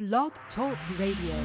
Blog Talk Radio.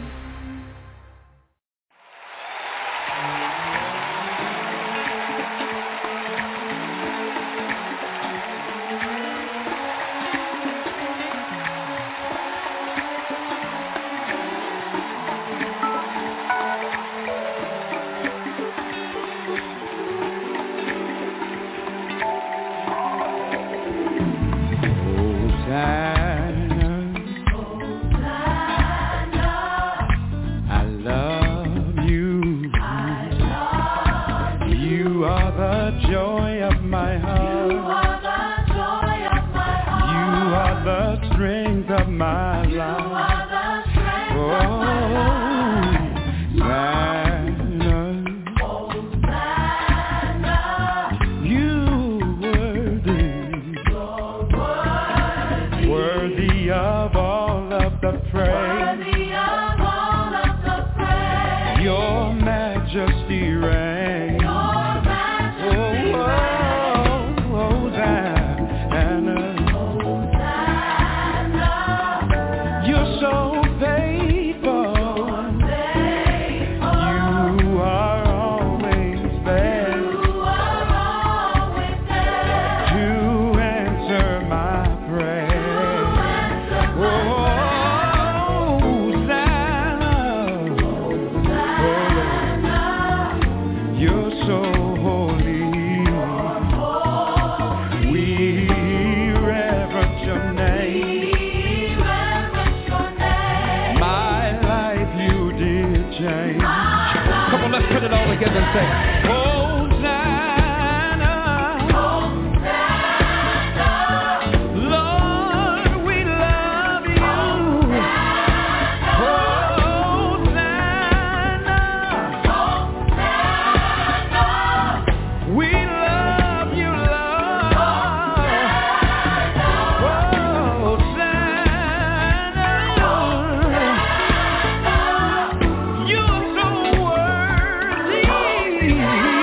Yeah.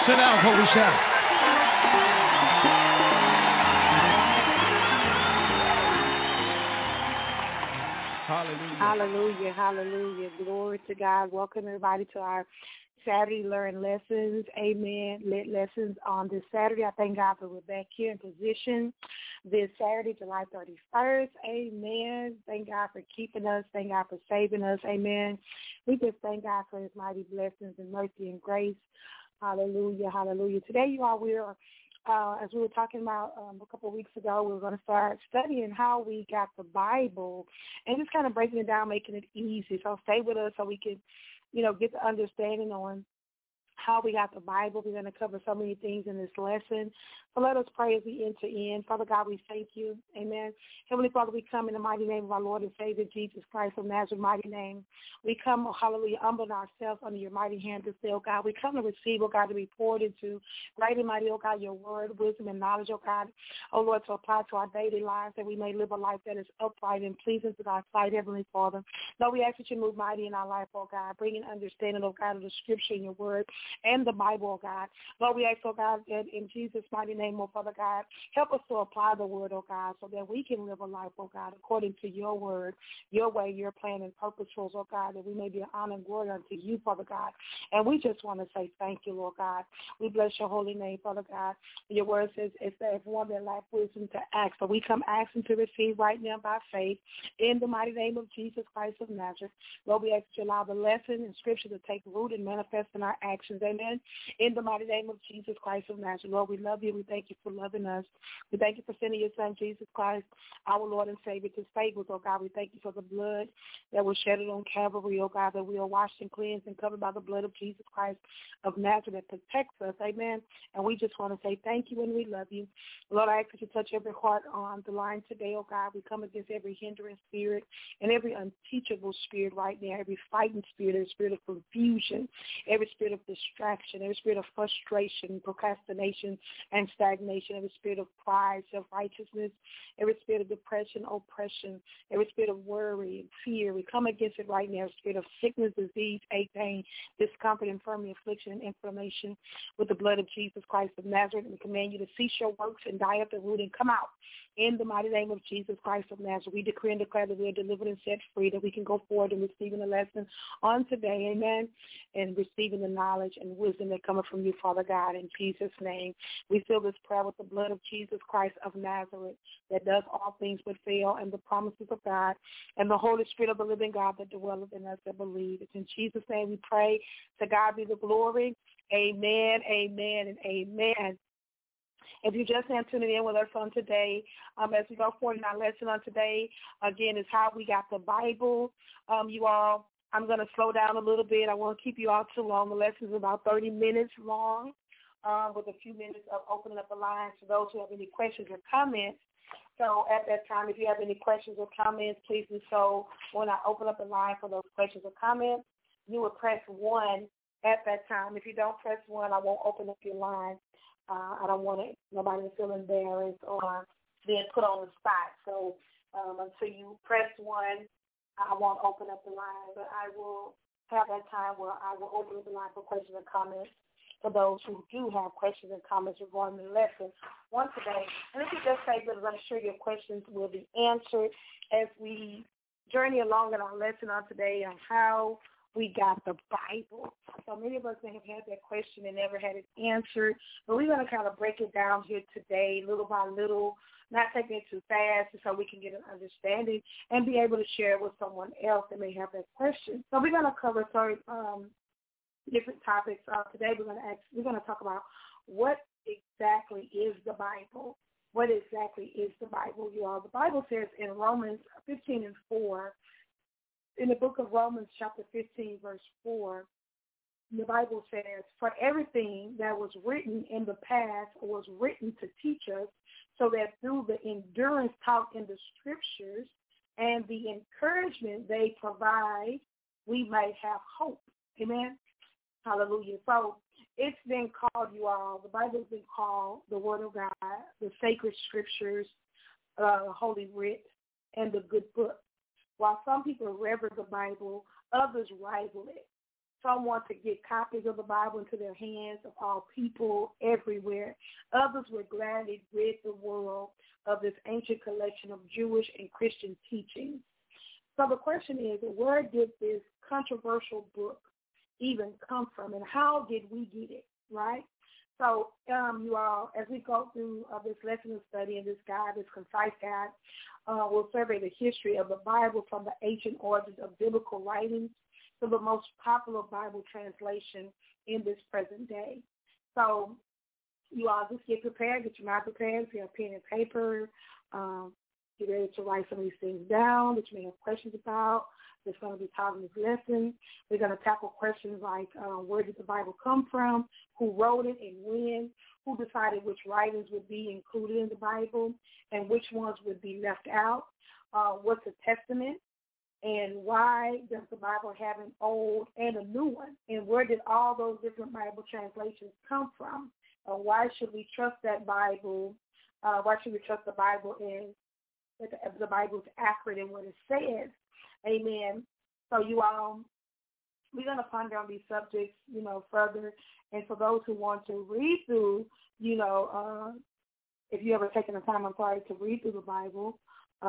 Sit down before we shout. Hallelujah. Hallelujah, hallelujah. Glory to God. Welcome everybody to our Saturday Learn Lessons. Amen. Lessons on this Saturday. I thank God that we're back here in position this Saturday, July 31st. Amen. Thank God for keeping us. Thank God for saving us. Amen. We just thank God for his mighty blessings and mercy and grace. Hallelujah, hallelujah. Today, you all, we're as we were talking about a couple of weeks ago, we were going to start studying how we got the Bible and just kind of breaking it down, making it easy. So stay with us so we can, get the understanding on how we got the Bible. We're going to cover so many things in this lesson. So let us pray as we enter in. Father God, we thank you. Amen. Heavenly Father, we come in the mighty name of our Lord and Savior, Jesus Christ of Nazareth, mighty name. We come, oh, hallelujah, humbling ourselves under your mighty hand to say, oh God, we come to receive, oh God, to be poured into great and mighty, oh God, your word, wisdom, and knowledge, oh God, oh Lord, to apply to our daily lives that we may live a life that is upright and pleasing to God's sight, Heavenly Father. Lord, we ask that you move mighty in our life, oh God, bringing understanding, oh God, of the scripture and your word and the Bible, oh God. Lord, we ask, oh God, that in Jesus' mighty name, oh Father God, help us to apply the word, oh God, so that we can live a life, oh God, according to your word, your way, your plan, and purposes, oh God, that we may be an honor and glory unto you, Father God. And we just want to say thank you, Lord God. We bless your holy name, Father God. Your word says it's that if one that lacks wisdom to ask, so we come asking to receive right now by faith in the mighty name of Jesus Christ of Nazareth. Lord, we ask that you allow the lesson and scripture to take root and manifest in our actions. Amen. In the mighty name of Jesus Christ of Nazareth. Lord, we love you. We thank you for loving us. We thank you for sending your son, Jesus Christ, our Lord and Savior, to save us, oh God. We thank you for the blood that was shed on Calvary, oh God, that we are washed and cleansed and covered by the blood of Jesus Christ of Nazareth that protects us. Amen. And we just want to say thank you and we love you. Lord, I ask that you touch every heart on the line today, oh God. We come against every hindering spirit and every unteachable spirit right now, every fighting spirit, every spirit of confusion, every spirit of distraction, every spirit of frustration, procrastination, and stagnation, every spirit of pride, self-righteousness, every spirit of depression, oppression, every spirit of worry and fear. We come against it right now, every spirit of sickness, disease, ache, pain, discomfort, infirmity, affliction, and inflammation with the blood of Jesus Christ of Nazareth. And we command you to cease your works and die at the root and come out. In the mighty name of Jesus Christ of Nazareth, we decree and declare that we are delivered and set free, that we can go forward in receiving the lesson on today, amen, and receiving the knowledge and wisdom that cometh from you, Father God, in Jesus' name. We seal this prayer with the blood of Jesus Christ of Nazareth that does all things but fail, and the promises of God, and the Holy Spirit of the living God that dwelleth in us that believe. It's in Jesus' name we pray. To God be the glory. Amen, amen, and amen. If you just now tuning in with us on today, as we go forward in our lesson on today, again, is how we got the Bible. You all, I'm going to slow down a little bit. I won't keep you all too long. The lesson is about 30 minutes long, with a few minutes of opening up the lines for those who have any questions or comments. So at that time, if you have any questions or comments, please do so. When I open up the line for those questions or comments, you will press 1 at that time. If you don't press 1, I won't open up your line. I don't want nobody to feel embarrassed or being put on the spot. So until you press 1, I won't open up the line. But I will have that time where I will open up the line for questions and comments for those who do have questions and comments regarding the lesson once today. And if you just say that, I'm sure your questions will be answered as we journey along in our lesson on today on how we got the Bible. So many of us may have had that question and never had it answered, but we're going to kind of break it down here today, little by little, not taking it too fast, so we can get an understanding and be able to share it with someone else that may have that question. So we're going to cover different topics. Today we're going to talk about what exactly is the Bible. What exactly is the Bible, you all? The Bible says in Romans 15:4, in the book of Romans chapter 15, verse 4, the Bible says, for everything that was written in the past was written to teach us, so that through the endurance taught in the scriptures and the encouragement they provide, we might have hope. Amen? Hallelujah. So it's been called, you all, the Bible's been called the Word of God, the sacred scriptures, Holy Writ, and the good book. While some people reverence the Bible, others rival it. Some want to get copies of the Bible into their hands of all people everywhere. Others would gladly rid the world of this ancient collection of Jewish and Christian teachings. So the question is, where did this controversial book even come from, and how did we get it, right? So you all, as we go through this lesson of study and this guide, this concise guide, we'll survey the history of the Bible from the ancient origins of biblical writings to the most popular Bible translation in this present day. So you all just get prepared, get your mind prepared, if you have pen and paper, get ready to write some of these things down that you may have questions about. That's going to be taught in this lesson. We're going to tackle questions like where did the Bible come from, who wrote it and when, who decided which writings would be included in the Bible and which ones would be left out, what's a testament, and why does the Bible have an old and a new one, and where did all those different Bible translations come from? Why should we trust that Bible? Why should we trust the Bible and the Bible is accurate in what it says? Amen. So you all, we're going to ponder on these subjects, further. And for those who want to read through, if you ever taken the time, to read through the Bible,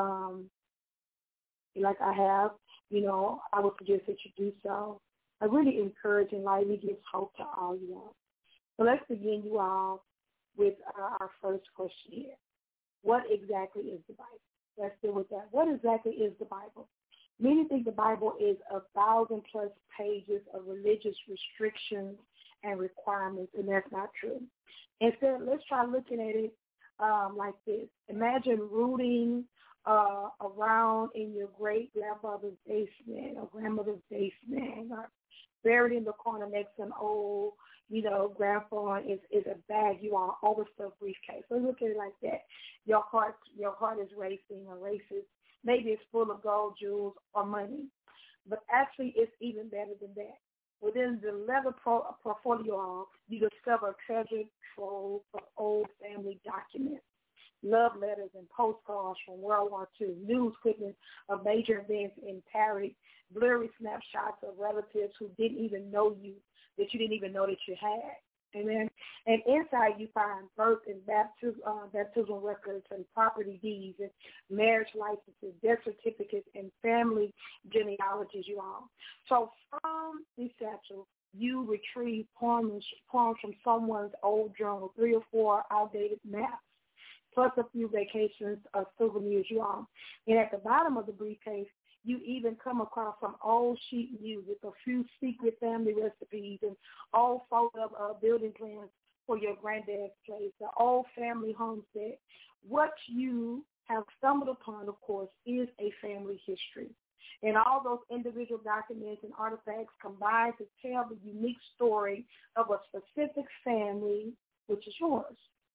like I have, I would suggest that you do so. I really encourage and lightly give hope to all you all. So let's begin, you all, with our first question here. What exactly is the Bible? Let's deal with that. What exactly is the Bible? Many think the Bible is 1,000+ pages of religious restrictions and requirements, and that's not true. Instead, let's try looking at it like this. Imagine rooting around in your great-grandfather's basement or grandmother's basement, or buried in the corner next to an old, grandpa is a bag, you all overstuffed briefcase. So look at it like that. Your heart is racing or races. Maybe it's full of gold, jewels, or money. But actually, it's even better than that. Within the leather portfolio, you discover a treasure trove of old family documents, love letters and postcards from World War II, news clippings of major events in Paris, blurry snapshots of relatives who didn't even know you, that you didn't even know that you had. Amen. And inside you find birth and baptismal records and property deeds and marriage licenses, death certificates, and family genealogies, you all. So from these satchels, you retrieve poems from someone's old journal, 3 or 4 outdated maps, plus a few vacations or souvenirs, you all. And at the bottom of the briefcase, you even come across some old sheet music, a few secret family recipes, and old photo of building plans for your granddad's place, the old family homestead. What you have stumbled upon, of course, is a family history. And all those individual documents and artifacts combine to tell the unique story of a specific family, which is yours.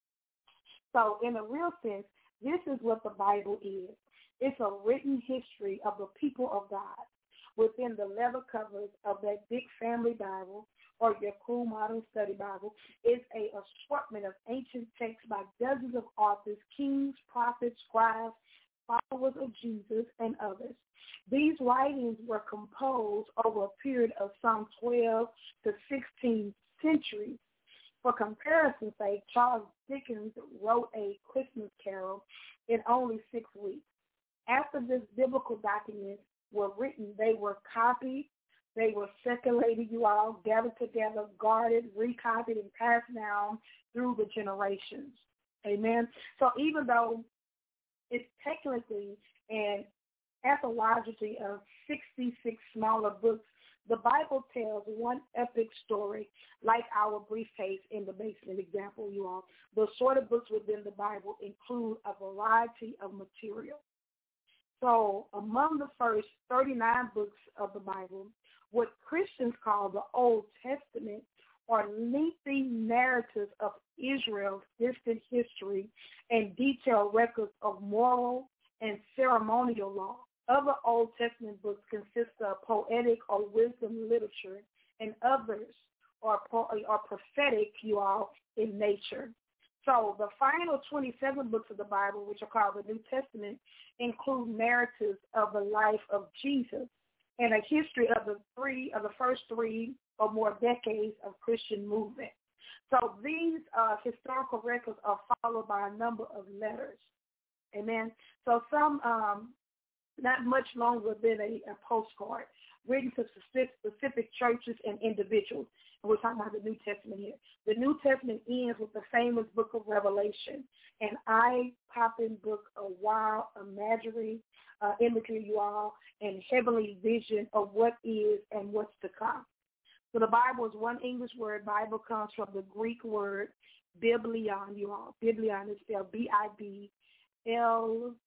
So in a real sense, this is what the Bible is. It's a written history of the people of God within the leather covers of that big family Bible or your cool modern study Bible. It's an assortment of ancient texts by dozens of authors, kings, prophets, scribes, followers of Jesus, and others. These writings were composed over a period of some 12 to 16 centuries. For comparison's sake, Charles Dickens wrote A Christmas Carol in only 6 weeks. After this biblical documents were written, they were copied, they were circulated, you all, gathered together, guarded, recopied, and passed down through the generations. Amen. So even though it's technically and anthologically of 66 smaller books, the Bible tells one epic story like our briefcase in the basement example, you all. The sort of books within the Bible include a variety of material. So among the first 39 books of the Bible, what Christians call the Old Testament are lengthy narratives of Israel's distant history and detailed records of moral and ceremonial law. Other Old Testament books consist of poetic or wisdom literature, and others are prophetic, you all, in nature. So the final 27 books of the Bible, which are called the New Testament, include narratives of the life of Jesus, and a history of the first 3 or more decades of Christian movement. So these historical records are followed by a number of letters. Amen. So some not much longer than a postcard written to specific churches and individuals. And we're talking about the New Testament here. The New Testament ends with the famous book of Revelation, an eye-popping book of wild imagery, you all, and heavenly vision of what is and what's to come. So the Bible is one English word. Bible comes from the Greek word biblion, you all. Biblion is spelled Biblion,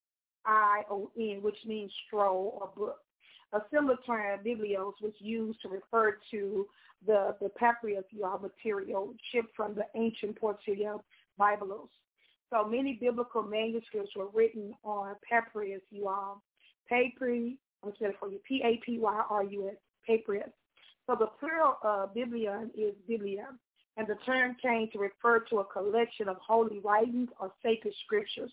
which means scroll or book. A similar term, biblios, was used to refer to the papyrus, you all, material shipped from the ancient Portuguese Biblos. So many biblical manuscripts were written on papyrus, you all. Papyrus, I'm going to for you, Papyrus, papyrus. So the plural biblion is biblia, and the term came to refer to a collection of holy writings or sacred scriptures.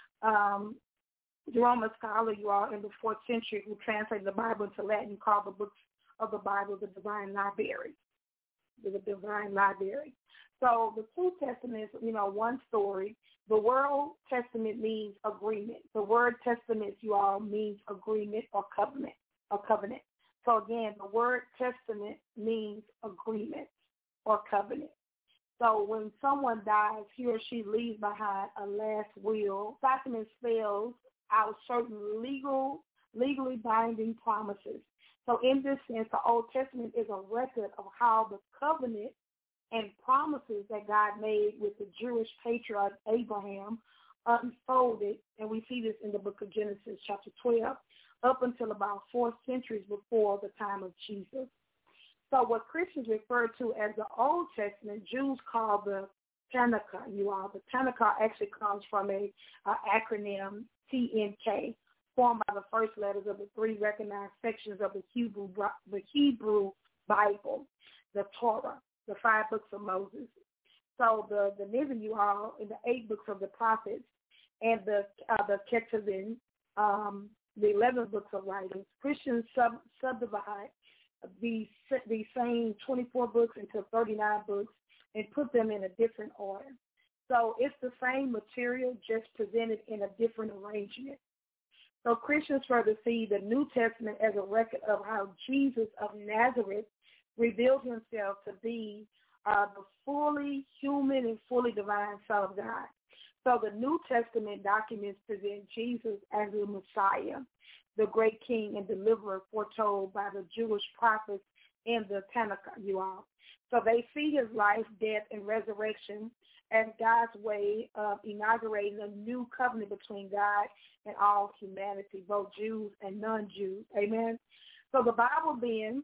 Jerome, a scholar, you all, in the 4th century, who translated the Bible into Latin, called the books of the Bible the Divine Library. The Divine Library. So the two testaments, one story. The word testament means agreement. The word testament, you all, means agreement or covenant. So again, the word testament means agreement or covenant. So when someone dies, he or she leaves behind a last will. Document spells out certain legally binding promises. So in this sense, the Old Testament is a record of how the covenant and promises that God made with the Jewish patriarch Abraham unfolded, and we see this in the book of Genesis chapter 12, up until about 4 centuries before the time of Jesus. So what Christians refer to as the Old Testament, Jews call the Tanakh, you all. The Tanakh actually comes from a acronym TNK, formed by the first letters of the 3 recognized sections of the Hebrew Bible, the Torah, the 5 books of Moses. So the Nivi, you all, in the 8 books of the prophets, and the Ketuvim, the 11 books of writings. Christians subdivide these same 24 books into 39 books and put them in a different order. So it's the same material, just presented in a different arrangement. So Christians further see the New Testament as a record of how Jesus of Nazareth revealed himself to be the fully human and fully divine Son of God. So the New Testament documents present Jesus as the Messiah, the great King and deliverer foretold by the Jewish prophets in the Tanakh, you all. So they see his life, death, and resurrection as God's way of inaugurating a new covenant between God and all humanity, both Jews and non-Jews. Amen. So the Bible then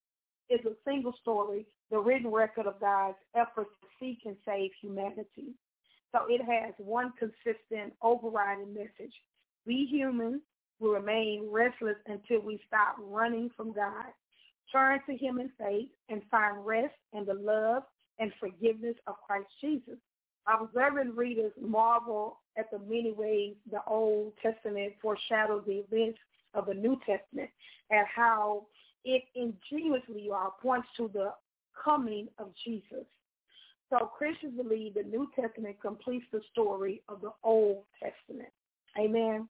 is a single story, the written record of God's effort to seek and save humanity. So it has one consistent overriding message. We humans will remain restless until we stop running from God, turn to him in faith, and find rest in the love and forgiveness of Christ Jesus. Observant readers marvel at the many ways the Old Testament foreshadows the events of the New Testament and how it ingeniously points to the coming of Jesus. So Christians believe the New Testament completes the story of the Old Testament. Amen.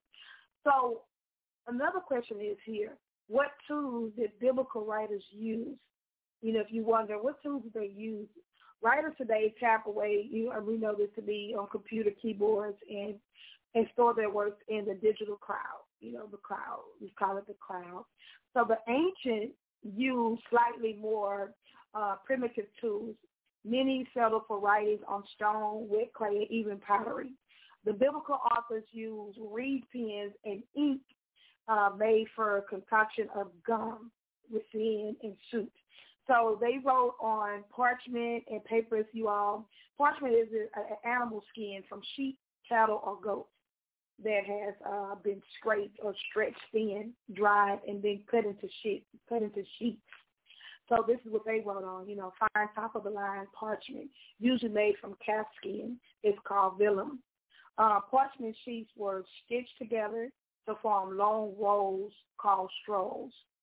So another question is here, what tools did biblical writers use? If you wonder, what tools did they use? Writers today tap away, we know this to be on computer keyboards and store their works in the digital cloud, the cloud. We call it the cloud. So the ancient used slightly more primitive tools. Many settled for writings on stone, wood, clay, and even pottery. The biblical authors used reed pens and ink made for a concoction of gum, resin, and soot. So they wrote on parchment and papers, you all. Parchment is an animal skin from sheep, cattle, or goats that has been scraped or stretched thin, dried, and then cut into sheets. So this is what they wrote on, fine top-of-the-line parchment, usually made from calf skin. It's called vellum. Parchment sheets were stitched together to form long rolls called scrolls.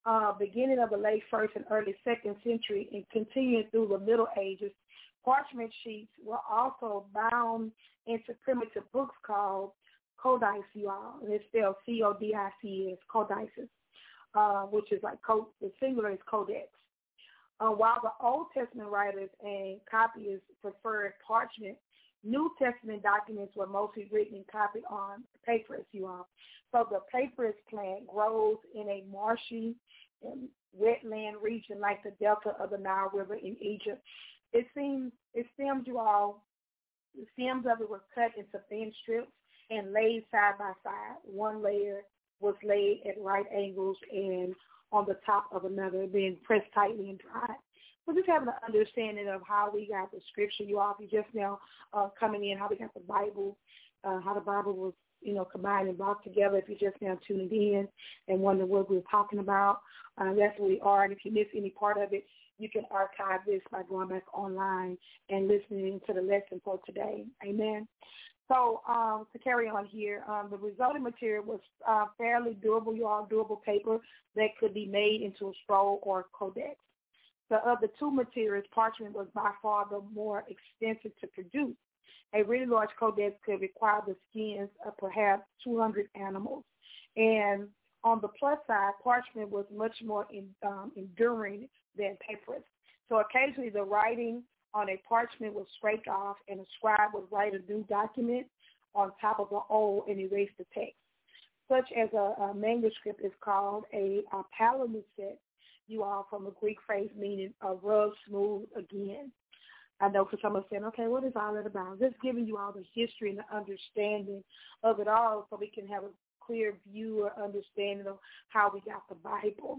beginning of the late first and early second century and continuing through the Middle Ages, parchment sheets were also bound into primitive books called codices, y'all. And it's spelled C-O-D-I-C-E-S, codices, which is like the singular is codex. While the Old Testament writers and copyists preferred parchment, New Testament documents were mostly written and copied on papyrus, you all. So the papyrus plant grows in a marshy and wetland region like the delta of the Nile River in Egypt. It stems, you all, the stems of it were cut into thin strips and laid side by side. One layer was laid at right angles and on the top of another, being pressed tightly and dried. So just having an understanding of how we got the scripture, you all, if you just now coming in, how we got the Bible, how the Bible was, combined and brought together. If you're just now tuning in and wondering what we're talking about, that's where we are. And if you miss any part of it, you can archive this by going back online and listening to the lesson for today. Amen. So to carry on here, the resulting material was fairly durable, you all, durable paper that could be made into a scroll or codex. So of the two materials, parchment was by far the more expensive to produce. A really large codex could require the skins of perhaps 200 animals. And on the plus side, parchment was much more enduring than papyrus. So occasionally the writing on a parchment was scraped off and a scribe would write a new document on top of the old and erase the text. Such as a manuscript is called a palimpsest, you all, from a Greek phrase meaning rub smooth again. I know for some of us saying, okay, what is all that about? Just giving you all the history and the understanding of it all so we can have a clear view or understanding of how we got the Bible.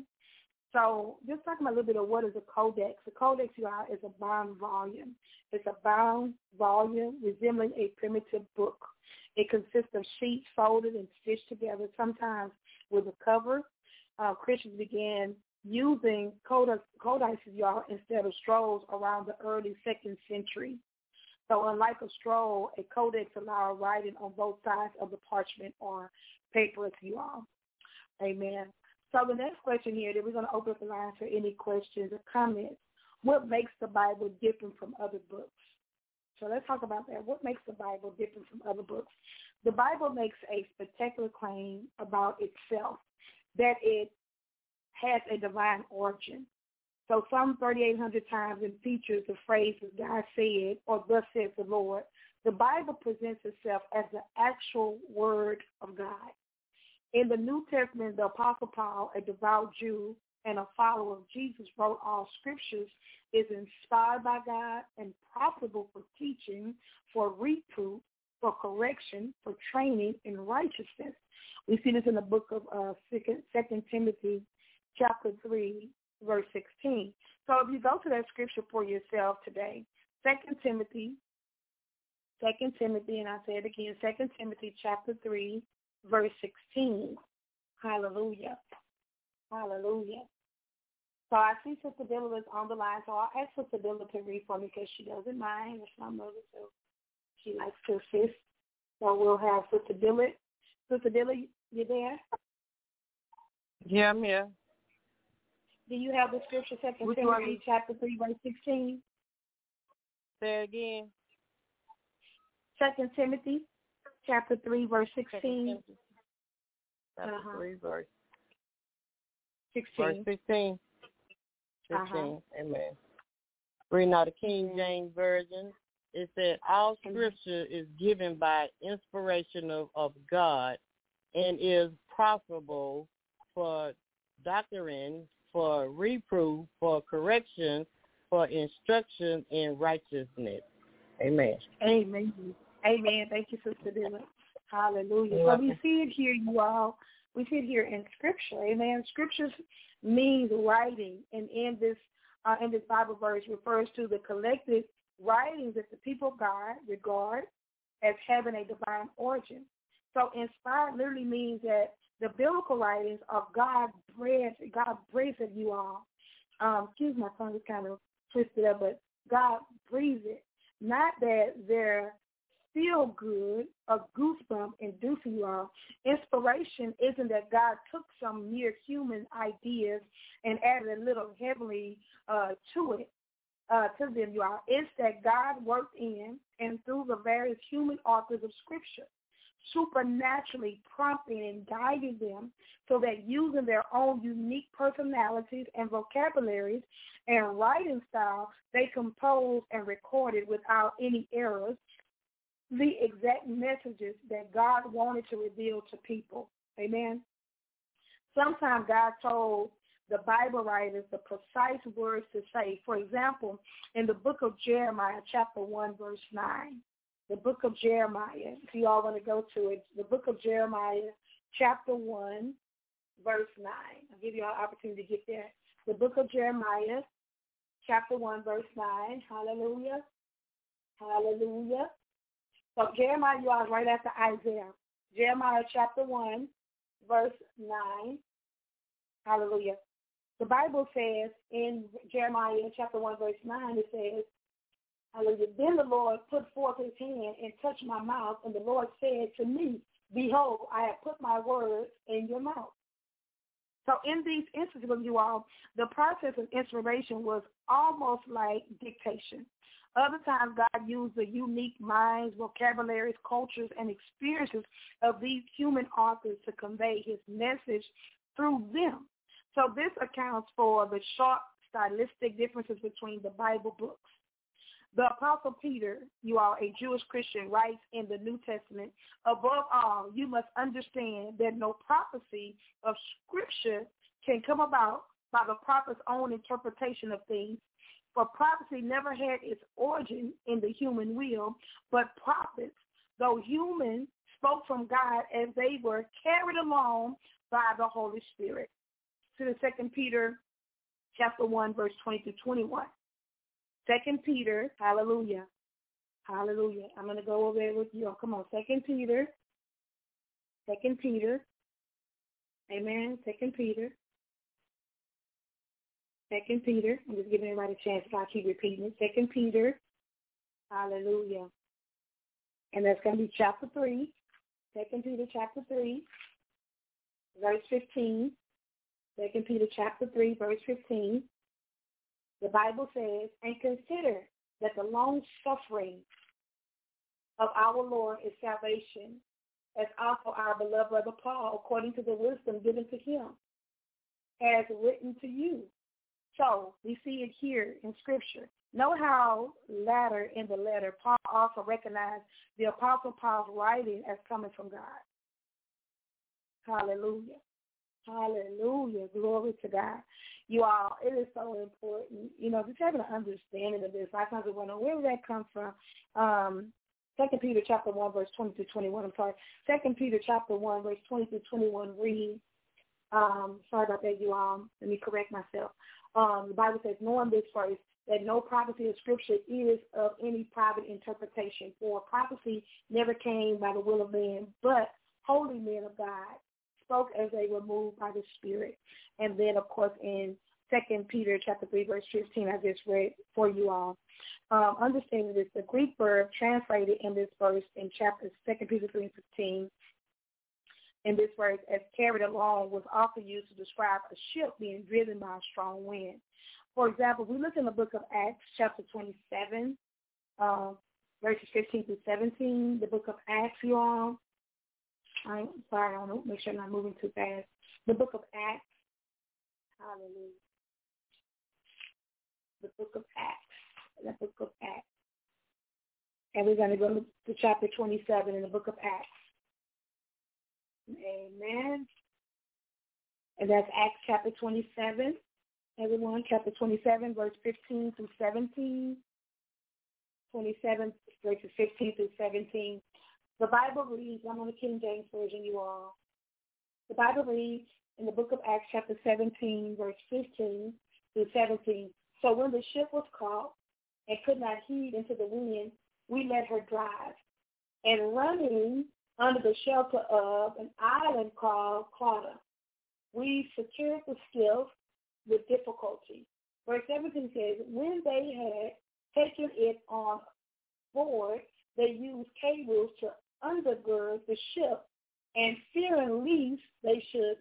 So just talking about a little bit of what is a codex. A codex, you all, is a bound volume. It's a bound volume resembling a primitive book. It consists of sheets folded and stitched together, sometimes with a cover. Christians began using codices, y'all, instead of scrolls around the early 2nd century. So unlike a scroll, a codex allowed writing on both sides of the parchment or papyrus, you all. Amen. So the next question here, that we're going to open up the line for any questions or comments. What makes the Bible different from other books? So let's talk about that. What makes the Bible different from other books? The Bible makes a spectacular claim about itself, that it has a divine origin. So some 3,800 times it features the phrases God said or thus says the Lord. The Bible presents itself as the actual word of God. In the New Testament, the Apostle Paul, a devout Jew and a follower of Jesus, wrote all scriptures is inspired by God and profitable for teaching, for reproof, for correction, for training in righteousness. We see this in the book of 2 Timothy chapter 3, verse 16. So if you go to that scripture for yourself today, 2 Timothy, and I say it again, 2 Timothy chapter 3, verse 16. Hallelujah. Hallelujah. So I see Sister Dilla is on the line, so I'll ask Sister Dilla to read for me because she doesn't mind. It's my mother, so she likes to assist. So we'll have Sister Dilla. Sister Dilla, you there? Yeah, I'm here. Do you have the scripture, 2 Timothy chapter 3, verse 16? Say it again. 2 Timothy chapter 3, verse 16. Chapter 3, verse 16. Verse 16. 15. Amen. Reading out the King James Version, it said, all scripture is given by inspiration of God and is profitable for doctrine, for reproof, for correction, for instruction in righteousness. Amen. Amen. Amen. Thank you, Sister Dilla. Hallelujah. So we see it here, you all. We see it here in Scripture. Amen. Scripture means writing, and in this Bible verse refers to the collected writings that the people of God regard as having a divine origin. So inspired literally means that the biblical writings of God breathed of you all. Excuse my tongue, it's kind of twisted up, but God breathed it. Not that they're feel good, a goosebump inducing, you all. Inspiration isn't that God took some mere human ideas and added a little heavenly to it, to them, you all. It's that God worked in and through the various human authors of Scripture, supernaturally prompting and guiding them so that using their own unique personalities and vocabularies and writing style, they composed and recorded without any errors the exact messages that God wanted to reveal to people. Amen. Sometimes God told the Bible writers the precise words to say. For example, in the book of Jeremiah, chapter 1, verse 9, the book of Jeremiah, if you all want to go to it, the book of Jeremiah, chapter 1, verse 9. I'll give you all an opportunity to get there. The book of Jeremiah, chapter 1, verse 9. Hallelujah. Hallelujah. So Jeremiah, you are right after Isaiah. Jeremiah, chapter 1, verse 9. Hallelujah. The Bible says in Jeremiah, chapter 1, verse 9, it says, hallelujah. Then the Lord put forth his hand and touched my mouth, and the Lord said to me, behold, I have put my words in your mouth. So in these instances, you all, the process of inspiration was almost like dictation. Other times, God used the unique minds, vocabularies, cultures, and experiences of these human authors to convey his message through them. So this accounts for the sharp stylistic differences between the Bible books. The Apostle Peter, you are a Jewish Christian, writes in the New Testament, above all, you must understand that no prophecy of Scripture can come about by the prophet's own interpretation of things. For prophecy never had its origin in the human will, but prophets, though human, spoke from God as they were carried along by the Holy Spirit. To the 2 Peter chapter 1, verse 20 to 21. 2 Peter, hallelujah, hallelujah. I'm going to go over there with you. Oh, come on, 2 Peter, amen, 2 Peter. I'm just giving everybody a chance if I keep repeating it. 2 Peter, hallelujah. And that's going to be chapter 3, 2 Peter chapter 3, verse 15. 2 Peter chapter 3, verse 15. The Bible says, and consider that the long suffering of our Lord is salvation, as also our beloved brother Paul, according to the wisdom given to him, has written to you. So we see it here in Scripture. Note how later in the letter, Paul also recognized the Apostle Paul's writing as coming from God. Hallelujah. Hallelujah. Glory to God. You all, it is so important, just having an understanding of this. I sometimes wonder, where did that come from? 2 Peter chapter 1, verse 20 to 21. I'm sorry. 2 Peter chapter 1, verse 20 to 21 reads, sorry about that, you all. Let me correct myself. The Bible says, knowing this first, that no prophecy of Scripture is of any private interpretation. For prophecy never came by the will of man, but holy men of God spoke as they were moved by the Spirit. And then, of course, in 2 Peter chapter 3, verse 15, I just read for you all. Understanding this, the Greek verb translated in this verse in chapter 2 Peter 3 and 15, in this verse, as carried along, was often used to describe a ship being driven by a strong wind. For example, we look in the book of Acts chapter 27, verses 15 through 17, the book of Acts, you all. I'm sorry, I want to make sure I'm not moving too fast. The book of Acts. Hallelujah. The book of Acts. The book of Acts. And we're going to go to chapter 27 in the book of Acts. Amen. And that's Acts chapter 27. Everyone, chapter 27, verse 15 through 17. 27, verses 15 through 17. The Bible reads, I'm on the King James Version, you all. The Bible reads in the book of Acts chapter 17, verse 15 through 17. So when the ship was caught and could not heed into the wind, we let her drive. And running under the shelter of an island called Clauda, we secured the skiff with difficulty. Verse 17 says, when they had taken it on board, they used cables to undergird the ship, and fearing least they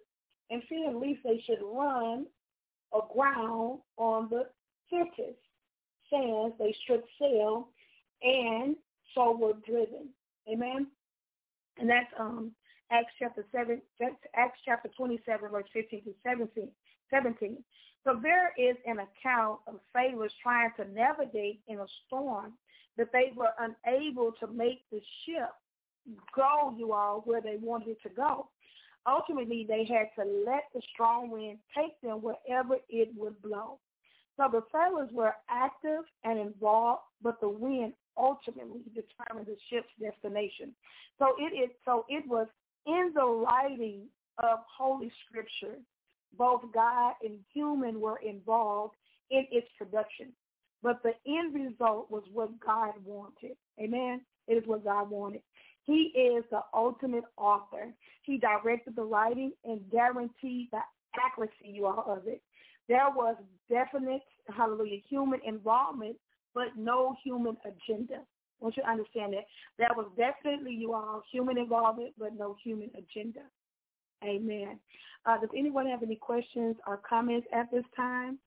should run aground on the surface sands, they stripped sail, and so were driven. Amen. And that's Acts chapter 27, verse 15 to 17. So there is an account of sailors trying to navigate in a storm that they were unable to make the ship go, you all, where they wanted it to go. Ultimately, they had to let the strong wind take them wherever it would blow. So the sailors were active and involved, but the wind ultimately determined the ship's destination. So it was in the writing of Holy Scripture, both God and human were involved in its production. But the end result was what God wanted. Amen? It is what God wanted. He is the ultimate author. He directed the writing and guaranteed the accuracy, you all, of it. There was definite, hallelujah, human involvement, but no human agenda. I want you to understand that. There was definitely, you all, human involvement, but no human agenda. Amen. Does anyone have any questions or comments at this time?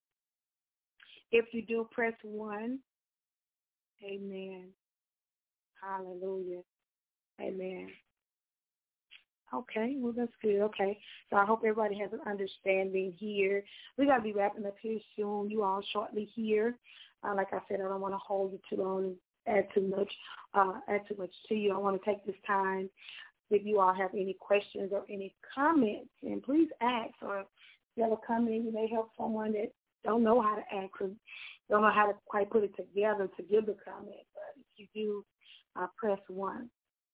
If you do, press 1. Amen. Hallelujah. Amen. Okay, well, that's good. Okay, so I hope everybody has an understanding here. We're going to be wrapping up here soon. You all shortly here. Like I said, I don't want to hold you too long and add too much to you. I want to take this time. If you all have any questions or any comments, and please ask. Or if you have a comment, you may help someone that don't know how to ask or don't know how to quite put it together to give the comment. But if you do, press 1.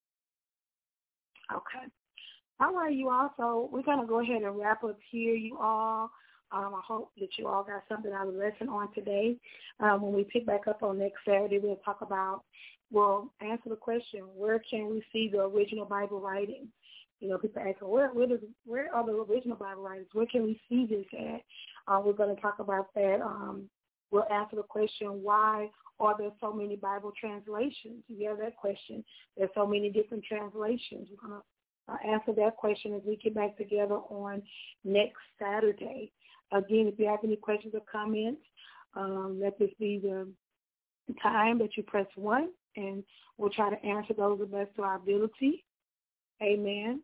Okay. All right, you all. So we're going to go ahead and wrap up here, you all. I hope that you all got something out of the lesson on today. When we pick back up on next Saturday, we'll answer the question, where can we see the original Bible writings? You know, people ask, where are the original Bible writings? Where can we see this at? We're going to talk about that. We'll answer the question, why are there so many Bible translations? You hear that question. There's so many different translations. We're going to answer that question as we get back together on next Saturday. Again, if you have any questions or comments, let this be the time that you press 1, and we'll try to answer those the best of our ability. Amen.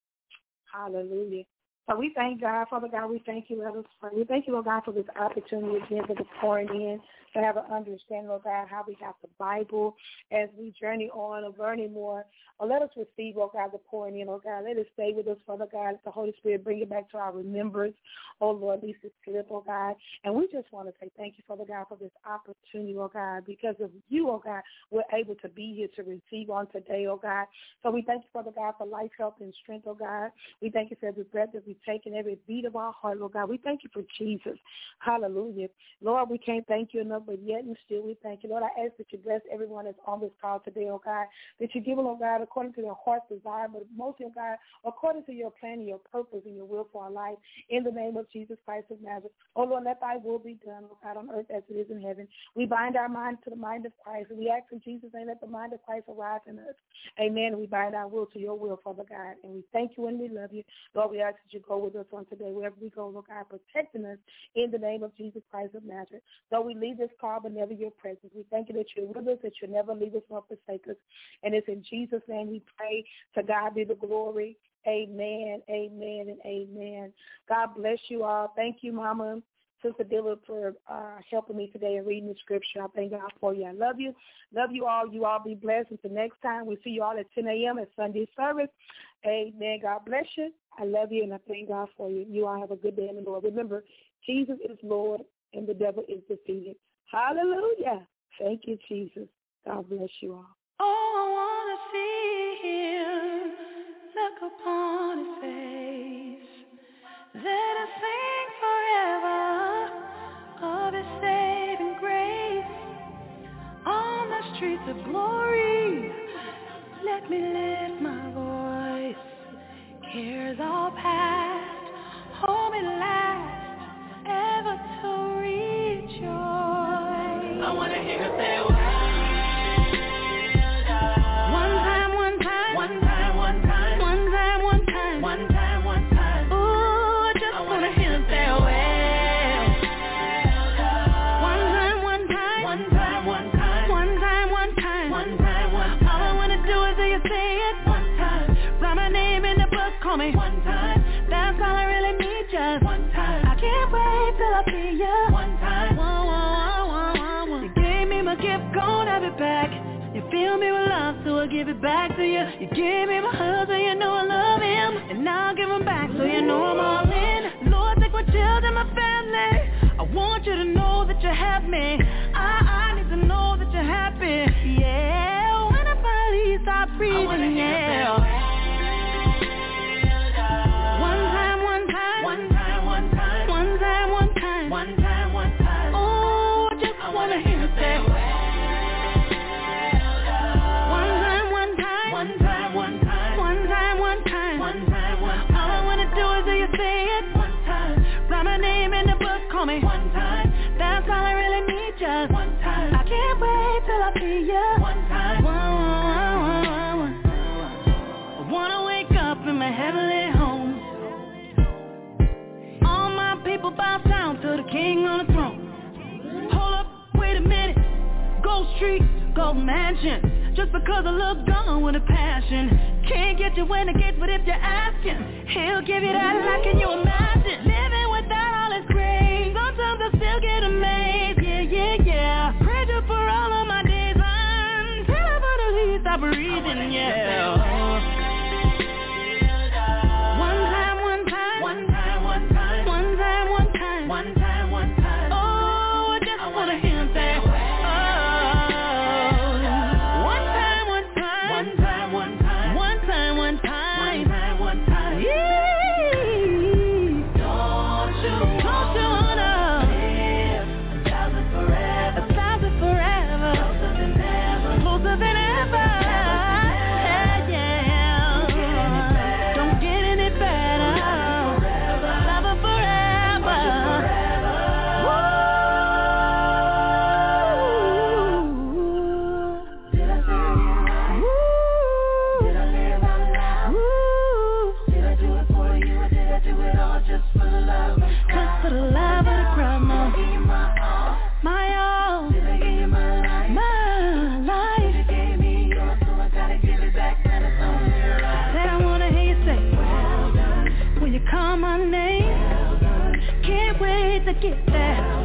Hallelujah. So we thank God, Father God. We thank you, let us pray. We thank you, Lord God, for this opportunity again for the pouring in, to have an understanding, Lord God, how we got the Bible as we journey on and learning more. Or let us receive, Lord God, the pouring in, Lord God. Let it stay with us, Father God. Let the Holy Spirit bring it back to our remembrance, oh Lord, at least it's clear, oh God. And we just want to say thank you, Father God, for this opportunity, oh God. Because of you, oh God, we're able to be here to receive on today, oh God. So we thank you, Father God, for life, health, and strength, oh God. We thank you for every breath that we take and every beat of our heart, Lord God. We thank you for Jesus. Hallelujah. Lord, we can't thank you enough, but yet and still we thank you. Lord, I ask that you bless everyone that's on this call today, oh God, that you give them, oh God, according to their heart's desire, but mostly, oh God, according to your plan and your purpose and your will for our life, in the name of Jesus Christ of Nazareth. Oh Lord, let thy will be done, oh God, on earth as it is in heaven. We bind our mind to the mind of Christ, and we ask in Jesus' name, let the mind of Christ arise in us. Amen. We bind our will to your will, Father God, and we thank you and we love you. Lord, we ask that you go with us on today, wherever we go, Lord God, protecting us in the name of Jesus Christ of Nazareth. Though we leave this call, but never your presence. We thank you that you're with us, that you'll never leave us nor forsake us. And it's in Jesus' name we pray. To God be the glory. Amen, amen, and amen. God bless you all. Thank you, Mama, Sister Dilla, for helping me today and reading the scripture. I thank God for you. I love you. Love you all. You all be blessed. Until next time, we see you all at 10 a.m. at Sunday service. Amen. God bless you. I love you, and I thank God for you. You all have a good day in the Lord. Remember, Jesus is Lord, and the devil is defeated. Hallelujah. Thank you, Jesus. God bless you all. Oh, I want to see him, look upon his face. Let us sing forever of his saving grace. On the streets of glory, let me lift my voice. Cares all past, home at last, ever to rejoice. I want to hear her say, well done. call me one time. That's all I really need, just one time. I can't wait till I see ya one time. You gave me my gift, gon' have it back. You fill me with love, so I give it back to you. You gave me my husband, you know I love him, and now I'll give him back, so you know I'm all in. Lord, take my children, my family. I want you to know that you have me. I need to know that you're happy. Yeah, when I finally stop breathing, yeah. One time. Oh, I just wanna hear you say. All I wanna do is hear you say it one time. Write my name in the book, call me one time. That's all I really need, just one time. I can't wait till I see ya one time. I wanna wake up in my heavenly home. All my people bow down to the King on the throne. Hold up, wait a minute. Gold Street, Gold Mansion. Just because I look gone with a passion. Can't get you when it gets, but if you're asking, he'll give you that, like, can you imagine? Living without all his grace. Sometimes I still get amazed, yeah. Praise you for all of my days until I finally stop breathing, yeah. One time. Oh, I just wanna hear him say, get that.